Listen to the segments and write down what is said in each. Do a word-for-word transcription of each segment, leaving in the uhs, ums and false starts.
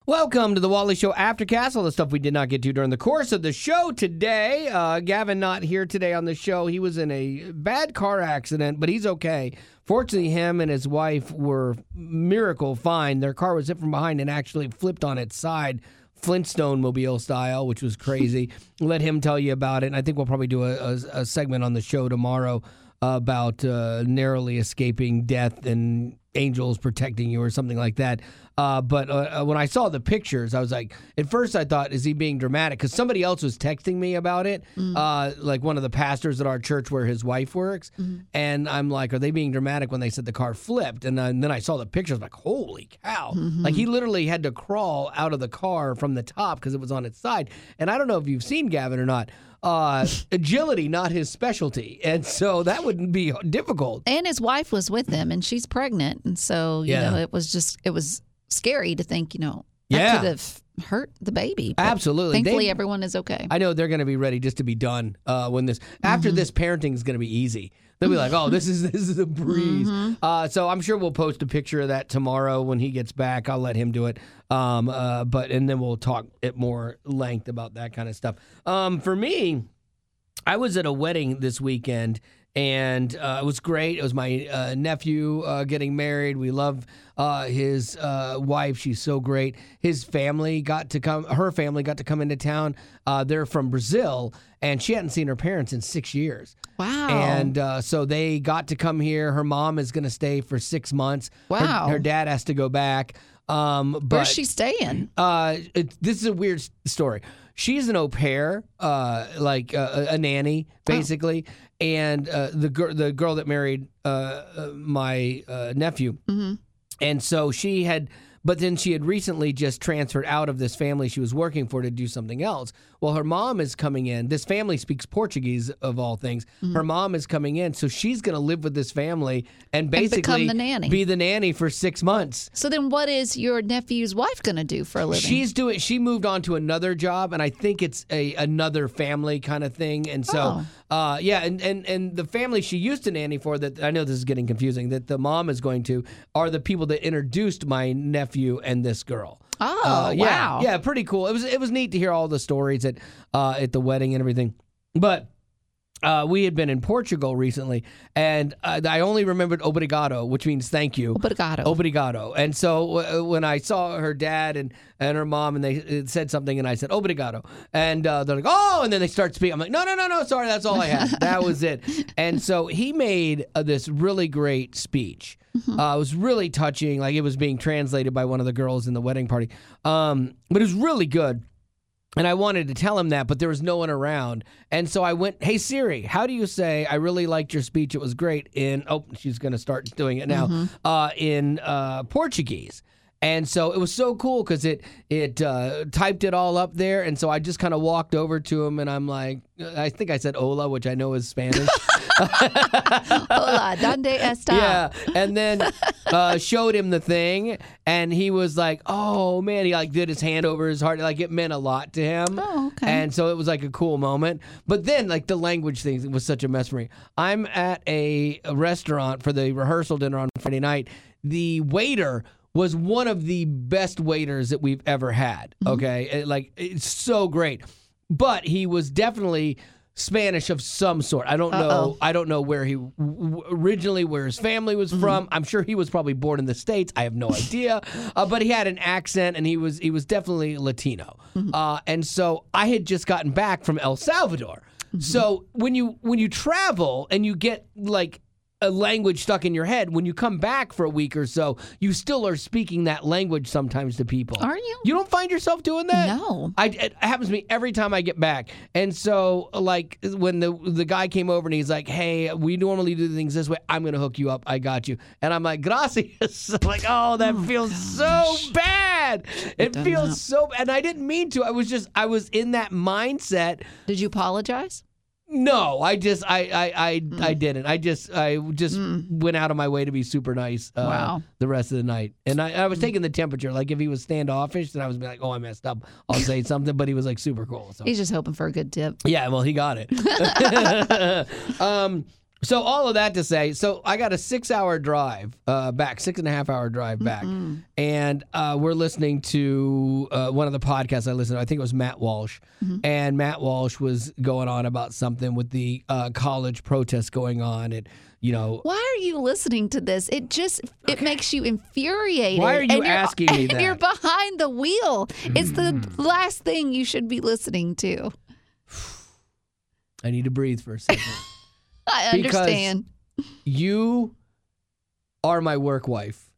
Welcome to the Wally Show Aftercast, all the stuff we did not get to during the course of the show today. Uh, Gavin not here today on the show. He was in a bad car accident, but he's okay. Fortunately, him and his wife were miracle fine. Their car was hit from behind and actually flipped on its side, Flintstone mobile style, which was crazy. Let him tell you about it, and I think we'll probably do a, a, a segment on the show tomorrow about uh, narrowly escaping death and angels protecting you or something like that. Uh, but uh, when I saw the pictures, I was like, at first I thought, is he being dramatic? Because somebody else was texting me about it, mm. uh, like one of the pastors at our church where his wife works. Mm. And I'm like, are they being dramatic when they said the car flipped? And, uh, and then I saw the pictures, I was like, holy cow. Mm-hmm. Like he literally had to crawl out of the car from the top because it was on its side. And I don't know if you've seen Gavin or not. Uh, agility, not his specialty. And so that wouldn't be difficult. And his wife was with him, and she's pregnant. And so, you yeah. know, it was just, it was scary to think, you know, that yeah. could have hurt the baby. But absolutely. Thankfully, they, everyone is okay. I know they're going to be ready just to be done uh, when this, after mm-hmm. this, parenting is going to be easy. They'll be like, oh, this is this is a breeze. Mm-hmm. Uh, so I'm sure we'll post a picture of that tomorrow when he gets back. I'll let him do it. Um, uh, but and then we'll talk at more length about that kind of stuff. Um, for me, I was at a wedding this weekend, and uh, it was great. It was my uh, nephew uh, getting married. We love uh, his uh, wife. She's so great. His family got to come. Her family got to come into town. Uh, they're from Brazil, and she hadn't seen her parents in six years. Wow. And uh, so they got to come here. Her mom is going to stay for six months. Wow. Her, her dad has to go back. Um, but, Where's she staying? Uh, it, this is a weird story. She's an au pair, uh, like uh, a nanny, basically. Oh. And uh, the, gir- the girl that married uh, uh, my uh, nephew. Mm-hmm. And so she had, but then she had recently just transferred out of this family she was working for to do something else. Well, her mom is coming in. This family speaks Portuguese, of all things. Mm-hmm. Her mom is coming in, so she's going to live with this family and basically and become the nanny. be the nanny for six months. So then what is your nephew's wife going to do for a living? She's doing. She moved on to another job, and I think it's a another family kind of thing. And so, oh. uh, yeah, and, and, and the family she used to nanny for, that I know this is getting confusing, that the mom is going to, are the people that introduced my nephew and this girl. Oh, uh, yeah, wow. Yeah, pretty cool. It was it was neat to hear all the stories at uh, at the wedding and everything. But uh, we had been in Portugal recently, and uh, I only remembered obrigado, which means thank you. Obrigado. Obrigado. And so uh, when I saw her dad and, and her mom, and they said something, and I said, obrigado. And uh, they're like, oh, and then they start speaking. I'm like, no, no, no, no, sorry, that's all I had. That was it. And so he made uh, this really great speech. Mm-hmm. Uh, it was really touching, like it was being translated by one of the girls in the wedding party. Um, but it was really good. And I wanted to tell him that, but there was no one around. And so I went, hey, Siri, how do you say, I really liked your speech, it was great, in, oh, she's going to start doing it now, mm-hmm. uh, in uh, Portuguese. And so it was so cool because it it uh, typed it all up there. And so I just kind of walked over to him, and I'm like, I think I said hola, which I know is Spanish. Hola, ¿dónde está? Yeah, and then uh, showed him the thing, and he was like, oh, man, he like did his hand over his heart. Like it meant a lot to him. Oh, okay. And so it was like a cool moment. But then like the language thing was such a mess for me. I'm at a, a restaurant for the rehearsal dinner on Friday night. The waiter was one of the best waiters that we've ever had, okay? Mm-hmm. It, like, it's so great. But he was definitely Spanish of some sort. I don't Uh-oh. know I don't know where he w- originally, where his family was mm-hmm. from. I'm sure he was probably born in the States. I have no idea. Uh, but he had an accent, and he was he was definitely Latino. Mm-hmm. Uh, and so I had just gotten back from El Salvador. Mm-hmm. So when you when you travel and you get, like, a language stuck in your head, when you come back for a week or so, you still are speaking that language sometimes to people. Are you? You don't find yourself doing that? No. I, it happens to me every time I get back. And so, like, when the the guy came over and he's like, hey, we normally do things this way. I'm going to hook you up. I got you. And I'm like, gracias. I'm like, oh, that oh, feels gosh. so bad. It feels not. so bad. And I didn't mean to. I was just, I was in that mindset. Did you apologize? No, I just I I I, mm. I didn't. I just I just mm. went out of my way to be super nice. Uh, wow. The rest of the night, and I, I was taking the temperature. Like if he was standoffish, then I was be like, oh, I messed up. I'll say something. But he was like super cool. So. He's just hoping for a good tip. Yeah, well, he got it. um, So all of that to say, so I got a six-hour drive uh, back, six and a half hour drive back, Mm-mm. and uh, we're listening to uh, one of the podcasts I listened to. I think it was Matt Walsh, mm-hmm. and Matt Walsh was going on about something with the uh, college protests going on, and you know. Why are you listening to this? It just it okay. makes you infuriated. Why are you asking me that? And you're behind the wheel. It's the last thing you should be listening to. I need to breathe for a second. I understand. Because you are my work wife.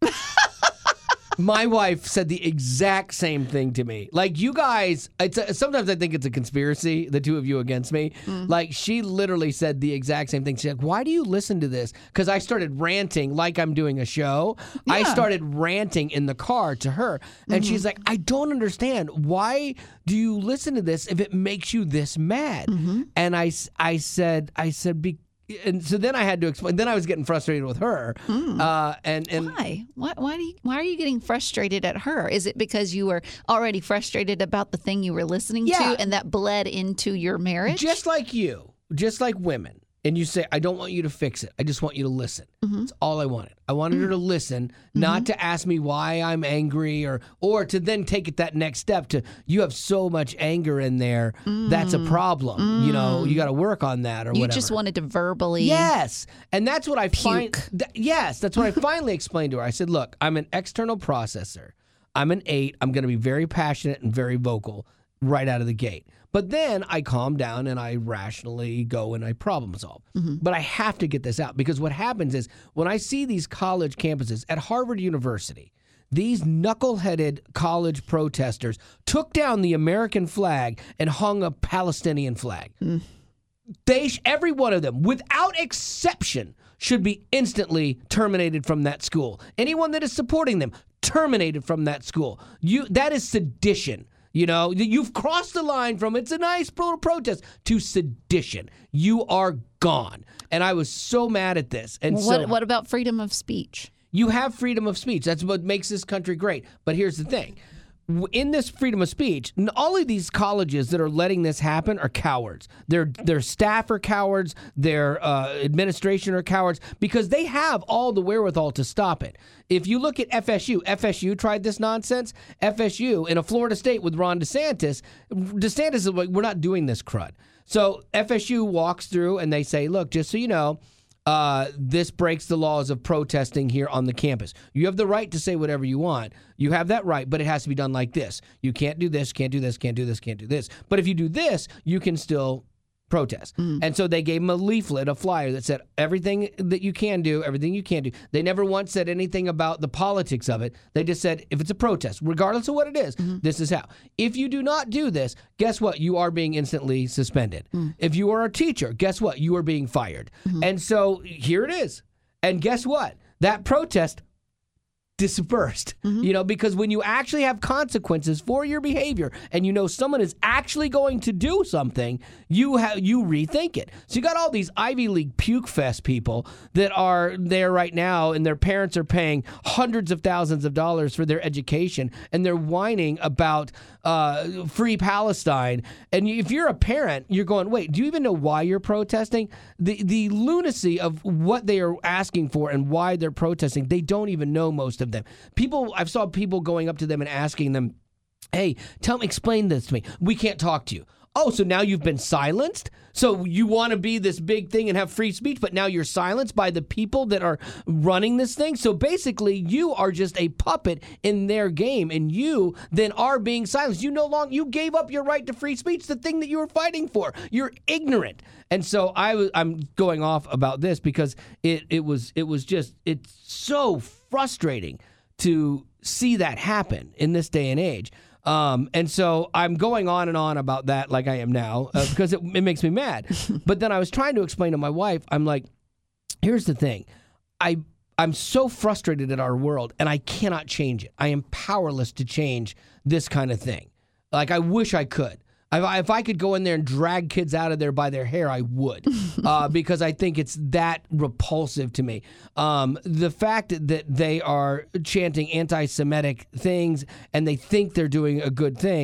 My wife said the exact same thing to me. Like, you guys, it's a, sometimes I think it's a conspiracy, the two of you against me. Mm. Like, she literally said the exact same thing. She's like, why do you listen to this? Because I started ranting like I'm doing a show. Yeah. I started ranting in the car to her. And mm-hmm. she's like, I don't understand. Why do you listen to this if it makes you this mad? Mm-hmm. And I, I said, I said, because and so then I had to explain. Then I was getting frustrated with her. Mm. Uh, and, and why? Why? Why do you, Why are you getting frustrated at her? Is it because you were already frustrated about the thing you were listening yeah. to, and that bled into your marriage? Just like you, just like women. And you say, I don't want you to fix it. I just want you to listen. Mm-hmm. That's all I wanted. I wanted mm-hmm. her to listen, mm-hmm. not to ask me why I'm angry or or to then take it that next step to, you have so much anger in there. Mm. That's a problem. Mm. You know, you got to work on that or you whatever. You just wanted to verbally Yes. And that's what I find. Puke. Th- yes. That's what I finally explained to her. I said, look, I'm an external processor. I'm an eight. I'm going to be very passionate and very vocal right out of the gate. But then I calm down and I rationally go and I problem solve. Mm-hmm. But I have to get this out because what happens is when I see these college campuses at Harvard University, these knuckleheaded college protesters took down the American flag and hung a Palestinian flag. Mm. They, every one of them, without exception, should be instantly terminated from that school. Anyone that is supporting them, terminated from that school. You, that is sedition. You know, you've crossed the line from it's a nice pro- protest to sedition. You are gone. And I was so mad at this. And well, so, what, what about freedom of speech? You have freedom of speech. That's what makes this country great. But here's the thing. In this freedom of speech, all of these colleges that are letting this happen are cowards. Their their staff are cowards. Their uh, administration are cowards because they have all the wherewithal to stop it. If you look at F S U, F S U tried this nonsense. F S U in a Florida state with Ron DeSantis, DeSantis is like, we're not doing this crud. So F S U walks through and they say, look, just so you know, Uh, this breaks the laws of protesting here on the campus. You have the right to say whatever you want. You have that right, but it has to be done like this. You can't do this, can't do this, can't do this, can't do this. But if you do this, you can still protest. Mm. And so they gave him a leaflet, a flyer that said everything that you can do, everything you can do. They never once said anything about the politics of it. They just said, if it's a protest, regardless of what it is, mm-hmm. this is how. If you do not do this, guess what? You are being instantly suspended. Mm. If you are a teacher, guess what? You are being fired. Mm-hmm. And so here it is. And guess what? That protest dispersed, mm-hmm. you know, because when you actually have consequences for your behavior and you know someone is actually going to do something, you have you rethink it. So you got all these Ivy League puke fest people that are there right now and their parents are paying hundreds of thousands of dollars for their education and they're whining about uh, free Palestine. And if you're a parent, you're going, wait, do you even know why you're protesting? The, the lunacy of what they are asking for and why they're protesting, they don't even know most of them. People, I've saw people going up to them and asking them, hey, tell me, explain this to me. We can't talk to you. Oh, so now you've been silenced? So you want to be this big thing and have free speech, but now you're silenced by the people that are running this thing? So basically, you are just a puppet in their game, and you then are being silenced. You no longer, you gave up your right to free speech, the thing that you were fighting for. You're ignorant. And so I was, I'm going off about this because it, it was, it was just, it's so frustrating to see that happen in this day and age. Um, and so I'm going on and on about that like I am now uh, because it, it makes me mad. But then I was trying to explain to my wife, I'm like, here's the thing. I, I'm so frustrated at our world and I cannot change it. I am powerless to change this kind of thing. Like, I wish I could. If I could go in there and drag kids out of there by their hair, I would, uh, because I think it's that repulsive to me. Um, the fact that they are chanting anti-Semitic things and they think they're doing a good thing,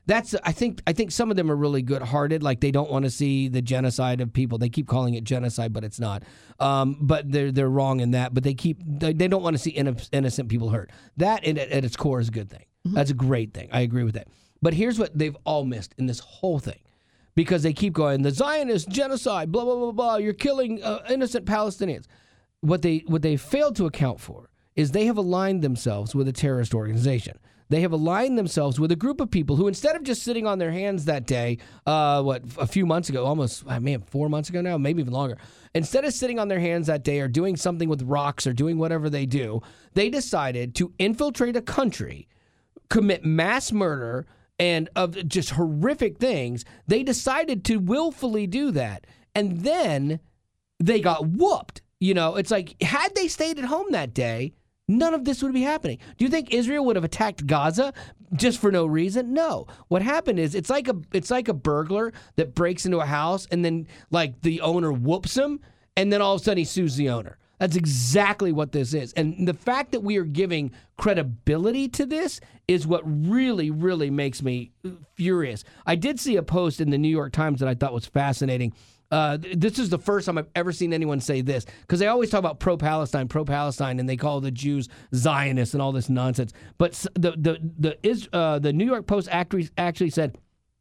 that's I think I think some of them are really good-hearted. Like they don't want to see the genocide of people. They keep calling it genocide, but it's not. Um, but they're they're wrong in that. But they keep they, they don't want to see inno- innocent people hurt. That at, at its core is a good thing. Mm-hmm. That's a great thing. I agree with that. But here's what they've all missed in this whole thing, because they keep going the Zionist genocide, blah blah blah blah. You're killing uh, innocent Palestinians. What they what they failed to account for is they have aligned themselves with a terrorist organization. They have aligned themselves with a group of people who, instead of just sitting on their hands that day, uh, what, a few months ago, almost, I mean, four months ago now, maybe even longer, instead of sitting on their hands that day or doing something with rocks or doing whatever they do, they decided to infiltrate a country, commit mass murder, and of just horrific things. They decided to willfully do that. And then they got whooped. You know, it's like, had they stayed at home that day, none of this would be happening. Do you think Israel would have attacked Gaza just for no reason? No. What happened is it's like a it's like a burglar that breaks into a house and then like the owner whoops him and then all of a sudden he sues the owner. That's exactly what this is. And the fact that we are giving credibility to this is what really, really makes me furious. I did see a post in the New York Times that I thought was fascinating. Uh, this is the first time I've ever seen anyone say this, because they always talk about pro-Palestine, pro-Palestine, and they call the Jews Zionists and all this nonsense. But the the the is uh, the New York Post actually actually said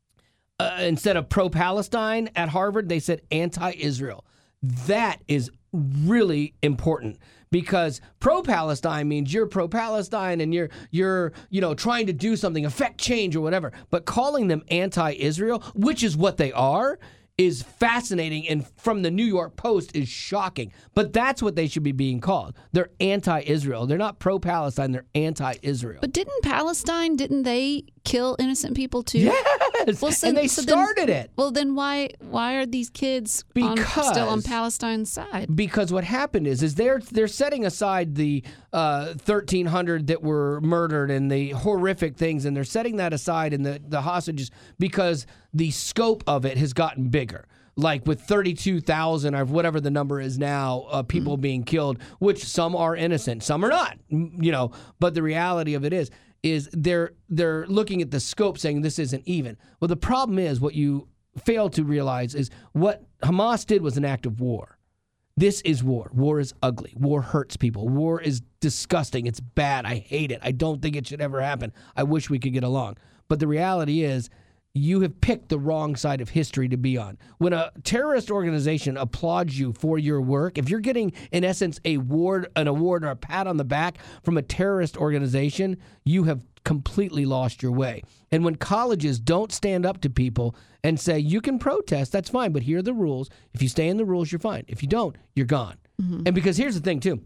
uh, instead of pro-Palestine at Harvard, they said anti-Israel. That is really important, because pro-Palestine means you're pro-Palestine and you're you're you know trying to do something, affect change or whatever. But calling them anti-Israel, which is what they are, is fascinating, and from the New York Post is shocking. But that's what they should be being called. They're anti-Israel. They're not pro-Palestine. They're anti-Israel. But didn't Palestine, didn't they kill innocent people too? Yes, well, so, and they so started then, it. Well, then why why are these kids on, still on Palestine's side? Because what happened is is they're they're setting aside the uh, thirteen hundred that were murdered and the horrific things, and they're setting that aside and the, the hostages, because the scope of it has gotten bigger. Like with thirty-two thousand or whatever the number is now, uh, people mm-hmm. being killed, which some are innocent, some are not, you know. But the reality of it is, is they're they're looking at the scope saying this isn't even. Well, the problem is what you fail to realize is what Hamas did was an act of war. This is war. War is ugly. War hurts people. War is disgusting. It's bad. I hate it. I don't think it should ever happen. I wish we could get along. But the reality is, you have picked the wrong side of history to be on. When a terrorist organization applauds you for your work, if you're getting, in essence, a award, an award or a pat on the back from a terrorist organization, you have completely lost your way. And when colleges don't stand up to people and say, you can protest, that's fine, but here are the rules. If you stay in the rules, you're fine. If you don't, you're gone. Mm-hmm. And because here's the thing, too.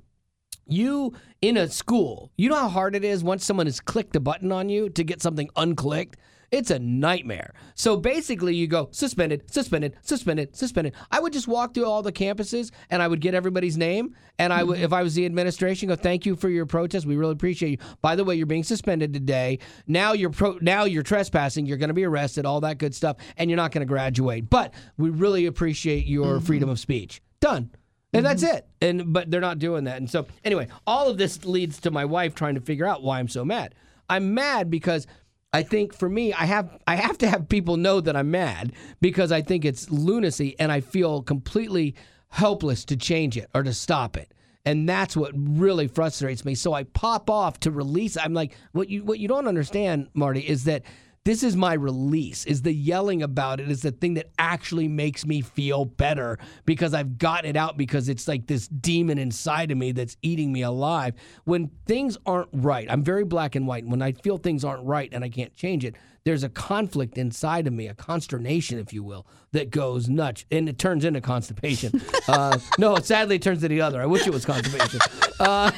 You, in a school, you know how hard it is once someone has clicked a button on you to get something unclicked? It's a nightmare. So basically you go suspended, suspended, suspended, suspended. I would just walk through all the campuses and I would get everybody's name. And I would, if I was the administration, go, thank you for your protest. We really appreciate you. By the way, you're being suspended today. Now you're pro, now you're trespassing. You're going to be arrested, all that good stuff. And you're not going to graduate. But we really appreciate your mm-hmm. freedom of speech. Done. And that's it. And but they're not doing that. And so anyway, all of this leads to my wife trying to figure out why I'm so mad. I'm mad because I think for me, I have I have to have people know that I'm mad, because I think it's lunacy and I feel completely helpless to change it or to stop it. And that's what really frustrates me. So I pop off to release. I'm like, what you what you don't understand, Marty, is that this is my release, is the yelling about it is the thing that actually makes me feel better, because I've gotten it out, because it's like this demon inside of me that's eating me alive. When things aren't right, I'm very black and white. When I feel things aren't right and I can't change it, there's a conflict inside of me, a consternation, if you will, that goes nuts, and it turns into constipation. uh, no, sadly, it turns to the other. I wish it was constipation. Uh,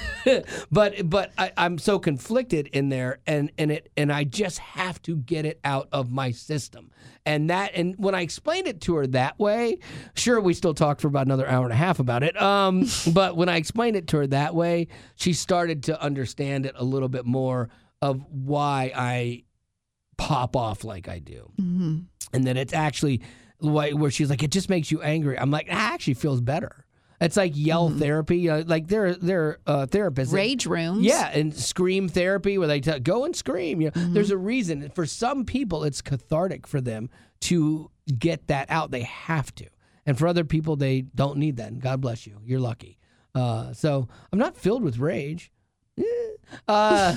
but but I, I'm so conflicted in there, and and it and I just have to get it out of my system. And that, and when I explained it to her that way, sure, we still talked for about another hour and a half about it. Um, but when I explained it to her that way, she started to understand it a little bit more of why I pop off like I do. Mm-hmm. And that it's actually where she's like, it just makes you angry. I'm like, it actually feels better. It's like yell mm-hmm. therapy. Uh, like they're they're uh, therapists. Rage that, rooms. Yeah, and scream therapy where they t- go and scream. You know, Mm-hmm. there's a reason. For some people, it's cathartic for them to get that out. They have to. And for other people, they don't need that. And God bless you. You're lucky. Uh, so I'm not filled with rage. Uh,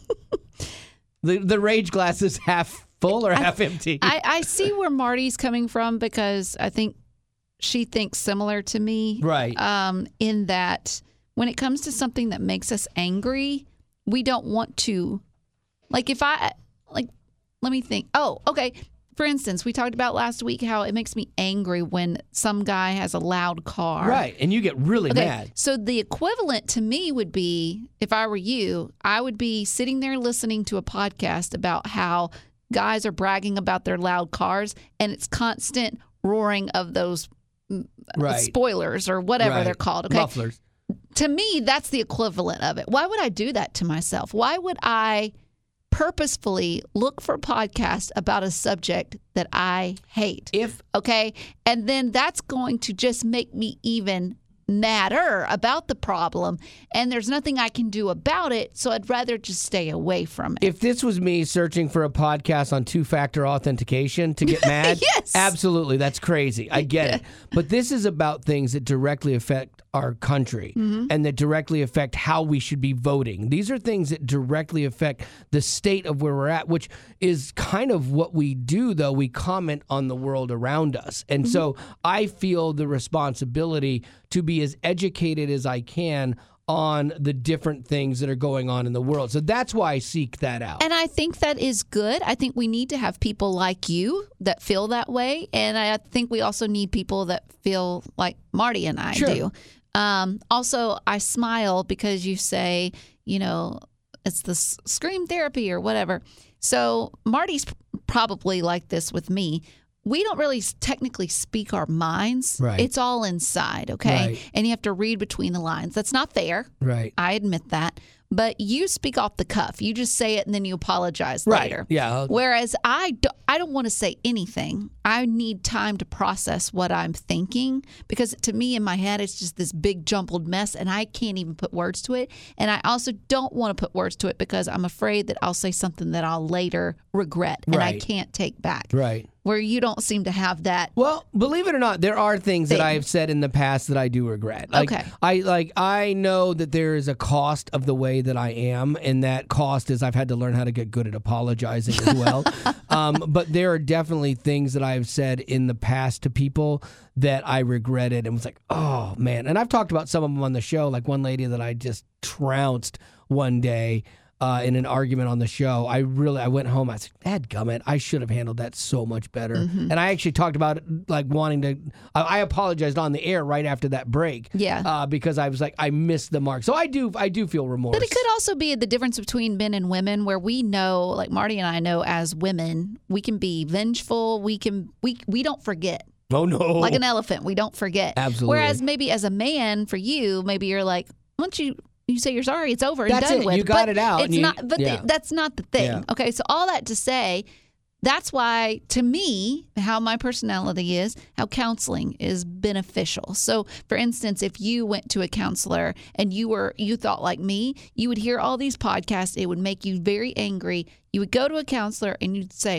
the the rage glass is half full or half I, empty. I, I see where Marty's coming from because I think she thinks similar to me. Right. Um, in that when it comes to something that makes us angry, we don't want to, like if I, like, let me think. Oh, okay. For instance, we talked about last week how it makes me angry when some guy has a loud car. Right, and you get really okay, mad. So the equivalent to me would be, if I were you, I would be sitting there listening to a podcast about how guys are bragging about their loud cars, and it's constant roaring of those right. spoilers or whatever right. they're called. Okay, mufflers. To me, that's the equivalent of it. Why would I do that to myself? Why would I purposefully look for podcasts about a subject that I hate? If okay, and then that's going to just make me even madder about the problem, and there's nothing I can do about it, so I'd rather just stay away from it. If this was me searching for a podcast on two-factor authentication to get mad, yes. absolutely, that's crazy. I get it. But this is about things that directly affect our country mm-hmm. and that directly affect how we should be voting. These are things that directly affect the state of where we're at, which is kind of what we do, though. We comment on the world around us. And mm-hmm. so I feel the responsibility to be as educated as I can on the different things that are going on in the world. So that's why I seek that out. And I think that is good. I think we need to have people like you that feel that way. And I think we also need people that feel like Marty and I sure. do. Um, also, I smile because you say, you know, it's the scream therapy or whatever. So Marty's probably like this with me. We don't really technically speak our minds. Right. It's all inside, okay? Right. And you have to read between the lines. That's not fair. Right. I admit that. But you speak off the cuff. You just say it and then you apologize right. later. Yeah. Whereas I, do, I don't want to say anything. I need time to process what I'm thinking because to me in my head it's just this big jumbled mess and I can't even put words to it. And I also don't want to put words to it because I'm afraid that I'll say something that I'll later regret and right. I can't take back. Right. Where you don't seem to have that. Well, believe it or not, there are things thing. that I have said in the past that I do regret. Like, okay. I like I know that there is a cost of the way that I am, and that cost is I've had to learn how to get good at apologizing as well. um, but there are definitely things that I've said in the past to people that I regretted and was like, oh man. And I've talked about some of them on the show, like one lady that I just trounced one day. Uh, in an argument on the show, I really, I went home, I said, dadgummit, I should have handled that so much better. Mm-hmm. And I actually talked about it, like wanting to, I, I apologized on the air right after that break. Yeah. Uh, because I was like, I missed the mark. So I do, I do feel remorse. But it could also be the difference between men and women where we know, like Marty and I know as women, we can be vengeful. We can, we, we don't forget. Oh no. Like an elephant, we don't forget. Absolutely. Whereas maybe as a man, for you, maybe you're like, once you, You say you're sorry, it's over and that's done it. with. You got but it out. It's you, not, but yeah. th- that's not the thing. Yeah. Okay, so all that to say, that's why, to me, how my personality is, how counseling is beneficial. So, for instance, if you went to a counselor and you were you thought like me, you would hear all these podcasts. It would make you very angry. You would go to a counselor and you'd say,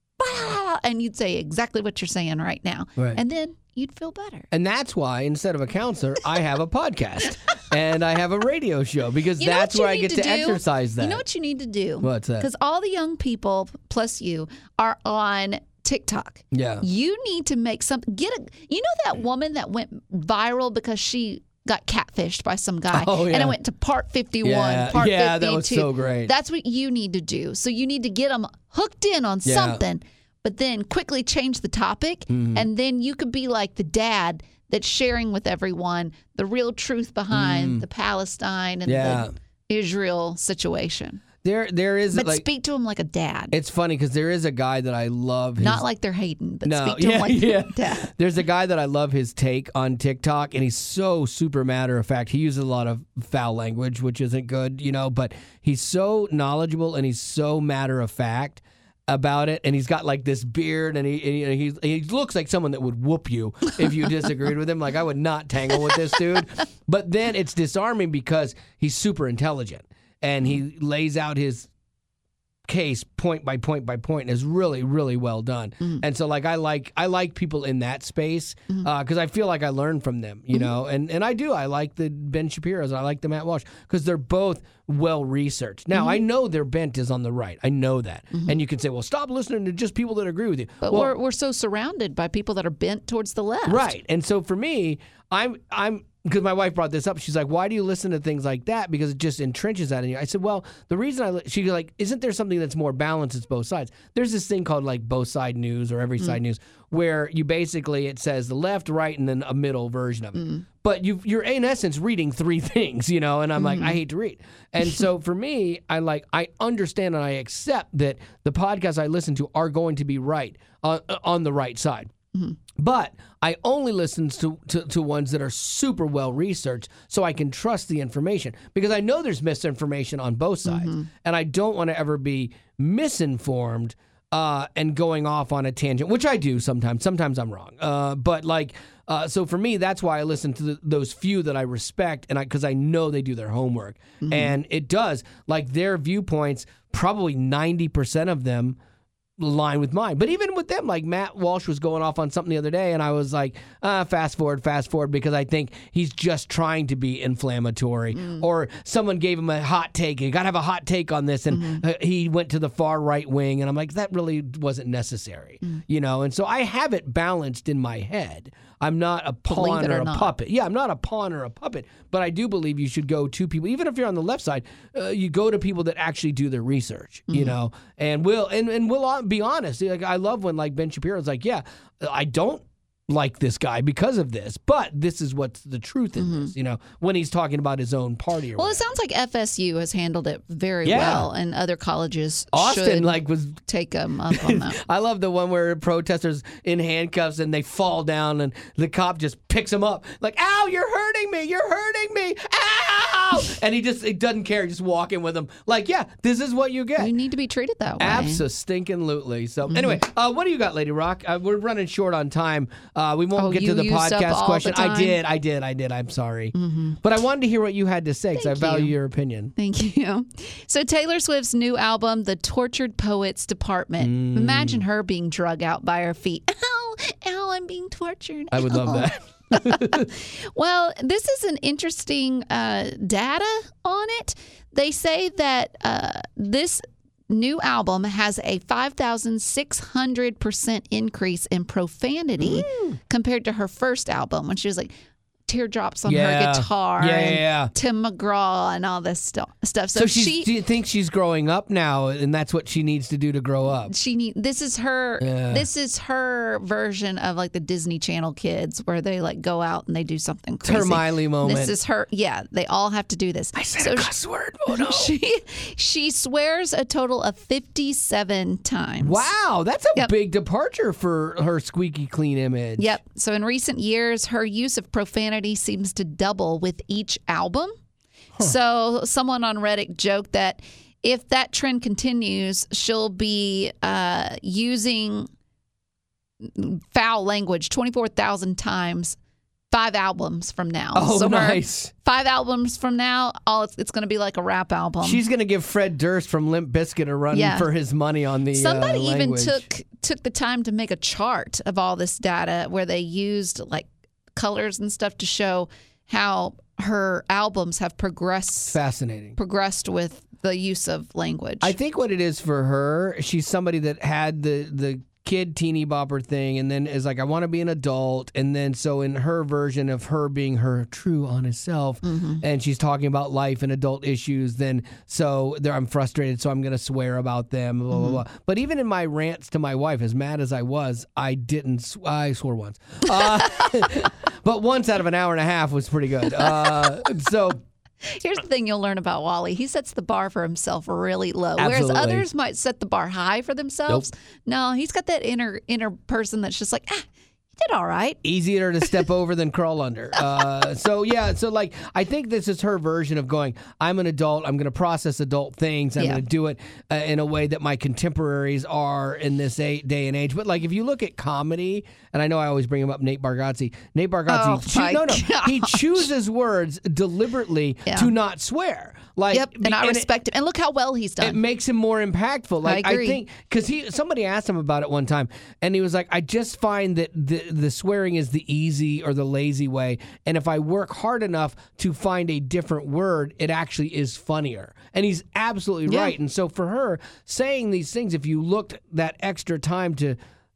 bah! And you'd say exactly what you're saying right now, right. and then you'd feel better. And that's why, instead of a counselor, I have a podcast and I have a radio show because You know that's what you where I need get to to do? exercise that. You know what you need to do? What's that? Because all the young people, plus you, are on TikTok. Yeah. You need to make something. Get a. You know that woman that went viral because she got catfished by some guy, Oh, yeah. and it went to part fifty-one, Yeah. part Yeah, fifty-two. that was so great. That's what you need to do. So you need to get them hooked in on Yeah. something, but then quickly change the topic, Mm-hmm. and then you could be like the dad that's sharing with everyone the real truth behind Mm. the Palestine and Yeah. the Israel situation. There, there is But like. speak to him like a dad. It's funny because there is a guy that I love. His, Not like they're hating, but no, speak to yeah, him like yeah. a dad. There's a guy that I love his take on TikTok, and he's so super matter of fact. He uses a lot of foul language, which isn't good, you know, but he's so knowledgeable and he's so matter of fact. about it, and he's got like this beard, and he and he, he looks like someone that would whoop you if you disagreed with him. Like, I would not tangle with this dude. But then it's disarming because he's super intelligent, and he lays out his case point by point by point, and is really, really well done. Mm-hmm. And so, like, I like I like people in that space because mm-hmm. uh, I feel like I learn from them, you mm-hmm. know. And and I do. I like the Ben Shapiro's. I like the Matt Walsh because they're both well researched. Now, mm-hmm. I know their bent is on the right. I know that. Mm-hmm. And you can say, well, stop listening to just people that agree with you. But well, we're we're so surrounded by people that are bent towards the left. Right. And so for me, I'm I'm because my wife brought this up. She's like, why do you listen to things like that? Because it just entrenches that in you. I said, well, the reason I, li-, she's like, isn't there something that's more balanced? It's both sides. There's this thing called like both side news or every side mm. news where you basically, it says the left, right, and then a middle version of it. Mm. But you, you're in essence reading three things, you know, and I'm mm-hmm. like, I hate to read. And so for me, I like, I understand and I accept that the podcasts I listen to are going to be right uh, on the right side. Mm-hmm. But I only listen to, to, to ones that are super well researched so I can trust the information because I know there's misinformation on both sides. Mm-hmm. And I don't want to ever be misinformed uh, and going off on a tangent, which I do sometimes. Sometimes I'm wrong. Uh, but like, uh, so for me, that's why I listen to the, those few that I respect and I because I know they do their homework. Mm-hmm. And it does, like their viewpoints, probably ninety percent of them line with mine. But even with them, like Matt Walsh was going off on something the other day, and I was like, uh, fast forward, fast forward, because I think he's just trying to be inflammatory. Mm. Or someone gave him a hot take. You got to have a hot take on this, and mm-hmm. uh, he went to the far right wing, and I'm like, that really wasn't necessary, mm. you know? And so I have it balanced in my head. I'm not a pawn or, or a not. puppet. Yeah, I'm not a pawn or a puppet, but I do believe you should go to people, even if you're on the left side, uh, you go to people that actually do their research, mm-hmm. you know, and we'll, and, and we'll be honest. Like, I love when like Ben Shapiro's like, yeah, I don't like this guy because of this, but this is what's the truth in mm-hmm. this, you know, when he's talking about his own party. Or well, whatever. It sounds like F S U has handled it very yeah. well, and other colleges Austin should like was take them up on that. I love the one where protesters in handcuffs and they fall down and the cop just picks them up like, ow, you're hurting me, you're hurting me, ow, and he just he doesn't care, just walking with them like, yeah, this is what you get. You need to be treated that way. Abso-stinking-lutely. So mm-hmm. anyway, uh, what do you got, Lady Rock? Uh, we're running short on time. Uh, we won't oh, get you to the podcast question. The I did, I did, I did. I'm sorry. Mm-hmm. But I wanted to hear what you had to say because I value you. your opinion. Thank you. So Taylor Swift's new album, The Tortured Poets Department. Mm. Imagine her being drug out by her feet. Ow, ow, I'm being tortured. I would ow. love that. Well, this is an interesting uh, data on it. They say that uh, this new album has a five thousand six hundred percent increase in profanity mm. compared to her first album when she was like teardrops on yeah. her guitar yeah, and yeah, yeah. Tim McGraw and all this st- stuff. So, so she's, she, do you think she's growing up now and that's what she needs to do to grow up? She need this is her yeah. this is her version of like the Disney Channel kids where they like go out and they do something crazy. It's her Miley moment. This is her yeah, they all have to do this. I said so a cuss she, word. Oh no. She she swears a total of fifty-seven times. Wow, that's a yep. big departure for her squeaky clean image. Yep. So in recent years her use of profanity seems to double with each album. Huh. So someone on Reddit joked that if that trend continues, she'll be uh, using foul language twenty-four thousand times five albums from now. Oh, so nice. Five albums from now, all it's, it's going to be like a rap album. She's going to give Fred Durst from Limp Bizkit a run yeah. for his money on the Somebody uh, even took took the time to make a chart of all this data where they used like colors and stuff to show how her albums have progressed. Fascinating. Progressed with the use of language. I think what it is for her, she's somebody that had the the kid teeny bopper thing and then is like, I want to be an adult. And then so in her version of her being her true honest self mm-hmm. and she's talking about life and adult issues, then so there I'm frustrated, so I'm going to swear about them, blah, mm-hmm. blah, blah. But even in my rants to my wife, as mad as I was, I didn't, sw- I swore once. Uh, but once out of an hour and a half was pretty good. Uh, so... Here's the thing you'll learn about Wally. He sets the bar for himself really low. Absolutely. Whereas others might set the bar high for themselves. Nope. No, he's got that inner inner person that's just like, ah, did all right. Easier to step over than crawl under. Uh, so, yeah. So, like, I think this is her version of going, I'm an adult. I'm going to process adult things. I'm Yeah. going to do it uh, in a way that my contemporaries are in this a- day and age. But, like, if you look at comedy, and I know I always bring him up, Nate Bargatze. Nate Bargatze, Oh, choo- my no, no. He gosh. chooses words deliberately Yeah. to not swear. Like, Yep, and I it- respect him. And look how well he's It done. makes him more impactful. Like I agree. think because he somebody asked him about it one time, and he was like, "I just find that the the swearing is the easy or the lazy way, and if I work hard enough to find a different word, it actually is funnier." And he's absolutely Yeah. right. And so for her saying these things, if you looked that extra time to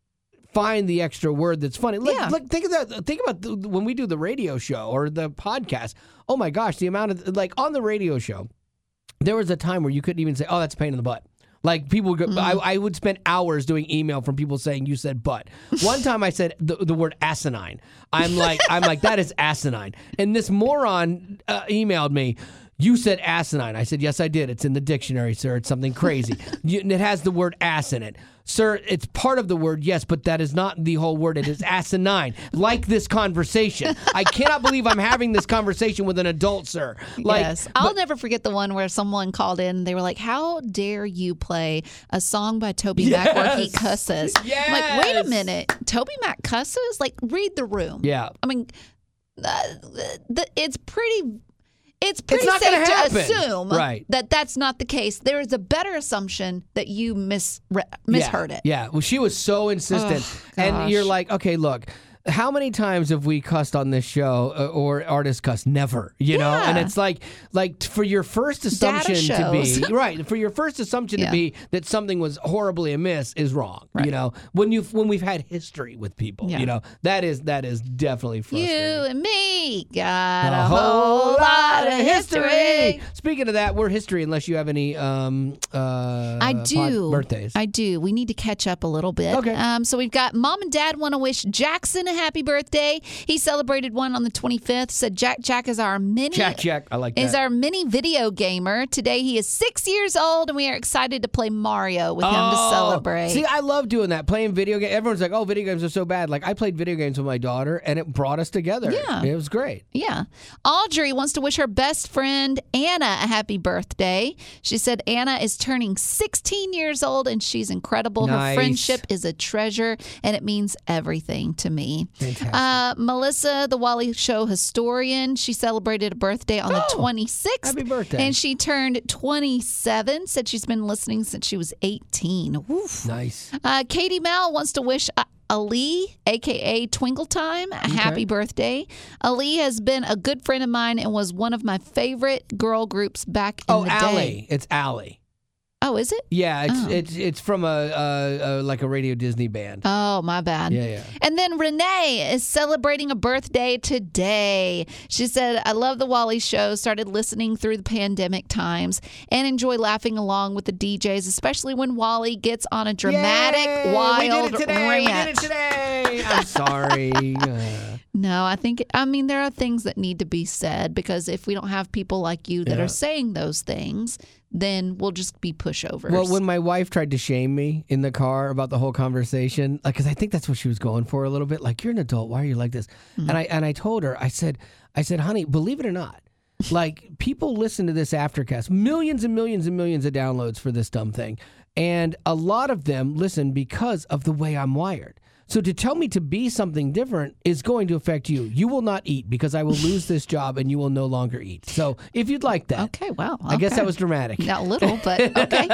find the extra word that's funny. Like, Yeah. like think of that. Think about the, when we do the radio show or the podcast. Oh my gosh, the amount of like on the radio show. There was a time where you couldn't even say, "Oh, that's a pain in the butt." Like people would go, Mm-hmm. I, I would spend hours doing email from people saying you said butt. One time I said the, the word asinine. I'm like, I'm like that is asinine. And this moron uh, emailed me. You said asinine. I said, yes, I did. It's in the dictionary, sir. It's something crazy. You, and it has the word ass in it. Sir, it's part of the word, yes, but that is not the whole word. It is asinine. Like this conversation. I cannot believe I'm having this conversation with an adult, sir. Like, yes. I'll never forget the one where someone called in and they were like, how dare you play a song by Toby Mac where he Yes. cusses? I'm like, wait Yes. a minute. Toby Mac cusses? Like, read the room. Yeah. I mean, uh, the, it's pretty... It's pretty not safe gonna to happen. assume Right. that that's not the case. There is a better assumption that you mis- misheard yeah. it. Yeah. Well, she was so insistent. Oh, and gosh. you're like, okay, look. How many times have we cussed on this show uh, or artists cuss? Never, you know? Yeah. And it's like, like t- for your first assumption to shows. be, right, for your first assumption Yeah. to be that something was horribly amiss is wrong, Right. you know? When you've, when we've had history with people, Yeah. you know, that is, that is definitely You frustrating. and me got A a, whole lot of history. Speaking of that, we're history unless you have any um uh I pod- do. birthdays. I do. We need to catch up a little bit. Okay. Um, so we've got mom and dad want to wish Jackson a happy birthday. He celebrated one on the twenty-fifth. Said Jack Jack is our mini Jack Jack, I like that. is our mini video gamer. Today he is six years old, and we are excited to play Mario with him to Oh, celebrate. See, I love doing that. Playing video games. Everyone's like, "Oh, video games are so bad." Like I played video games with my daughter, and it brought us together. Yeah. It was great. Yeah. Audrey wants to wish her best friend Anna a happy birthday. She said Anna is turning sixteen years old and she's incredible. Nice. Her friendship is a treasure and it means everything to me. Fantastic. Uh, Melissa, the Wally Show historian, she celebrated a birthday on the Oh, twenty-sixth. happy birthday. And she turned twenty-seven, said she's been listening since she was eighteen. Woof. Nice. Uh, Katie Mal wants to wish uh, Ali, a k a. Twinkle Time, a happy birthday. Ali has been a good friend of mine and was one of my favorite girl groups back in Oh, the Allie. day. It's Allie. Oh, is it? Yeah, it's Oh. it's it's from a, a, a like a Radio Disney band. Oh, my bad. Yeah, yeah. And then Renee is celebrating a birthday today. She said, I love the Wally Show, started listening through the pandemic times, and enjoy laughing along with the D Js, especially when Wally gets on a dramatic, Yay! wild We did it today. rant. We did it today. I'm sorry. Uh, No, I think, I mean, there are things that need to be said because if we don't have people like you that Yeah. are saying those things, then we'll just be pushovers. Well, when my wife tried to shame me in the car about the whole conversation, like, because I think that's what she was going for a little bit. Like, you're an adult. Why are you like this? Mm-hmm. And I and I told her, I said, I said, honey, believe it or not, like people listen to this Aftercast, millions and millions and millions of downloads for this dumb thing, and a lot of them listen because of the way I'm wired. So to tell me to be something different is going to affect you. You will not eat because I will lose this job and you will no longer eat. So if you'd like that. Okay, well. I guess okay. that was dramatic. Not a little, but okay.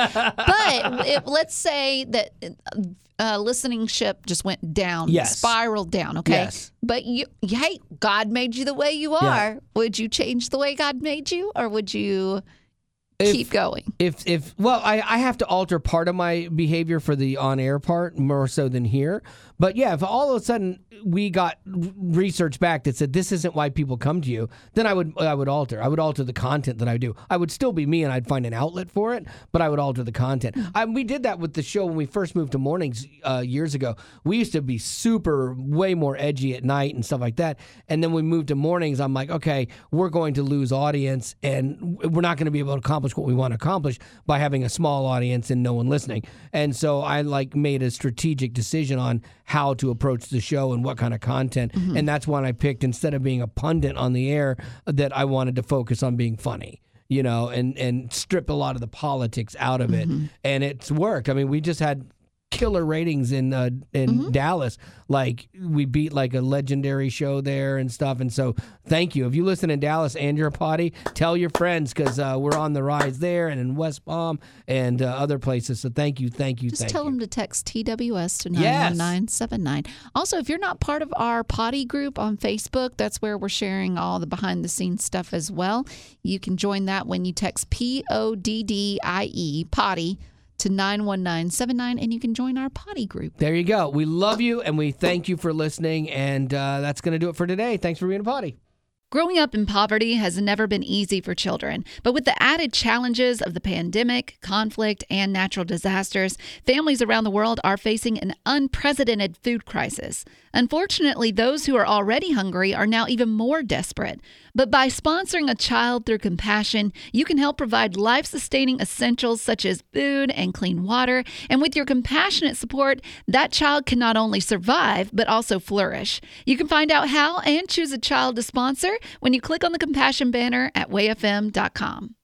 But if, let's say that uh, listening ship just went down, Yes. spiraled down, okay? Yes. But you, hey, God made you the way you are. Yeah. Would you change the way God made you, or would you If- keep going? If if well, I, I have to alter part of my behavior for the on air part more so than here. But yeah, if all of a sudden we got r- research back that said this isn't why people come to you, then I would I would alter. I would alter the content that I do. I would still be me and I'd find an outlet for it, but I would alter the content. I, we did that with the show when we first moved to mornings uh, years ago. We used to be super way more edgy at night and stuff like that. And then we moved to mornings. I'm like, okay, we're going to lose audience and we're not going to be able to accomplish accomplish what we want to accomplish by having a small audience and no one listening. And so I like made a strategic decision on how to approach the show and what kind of content. Mm-hmm. And that's when I picked, instead of being a pundit on the air, that I wanted to focus on being funny, you know, and, and strip a lot of the politics out of it. Mm-hmm. And it's worked. I mean, we just had killer ratings in uh, in mm-hmm. Dallas. Like, we beat like a legendary show there and stuff. And so thank you. If you listen in Dallas and you're a potty, tell your friends, because uh, we're on the rise there and in West Palm and uh, other places. So thank you, thank you, Just thank tell you. them to text T W S to nine one nine seven nine. Yes. Also, if you're not part of our potty group on Facebook, that's where we're sharing all the behind the scenes stuff as well. You can join that when you text P O D D I E, potty, to nine one nine seven nine, and you can join our potty group. There you go. We love you, and we thank you for listening, and uh, that's going to do it for today. Thanks for being a potty. Growing up in poverty has never been easy for children, but with the added challenges of the pandemic, conflict, and natural disasters, families around the world are facing an unprecedented food crisis. Unfortunately, those who are already hungry are now even more desperate. But by sponsoring a child through compassion, you can help provide life-sustaining essentials such as food and clean water. And with your compassionate support, that child can not only survive, but also flourish. You can find out how and choose a child to sponsor when you click on the compassion banner at way f m dot com.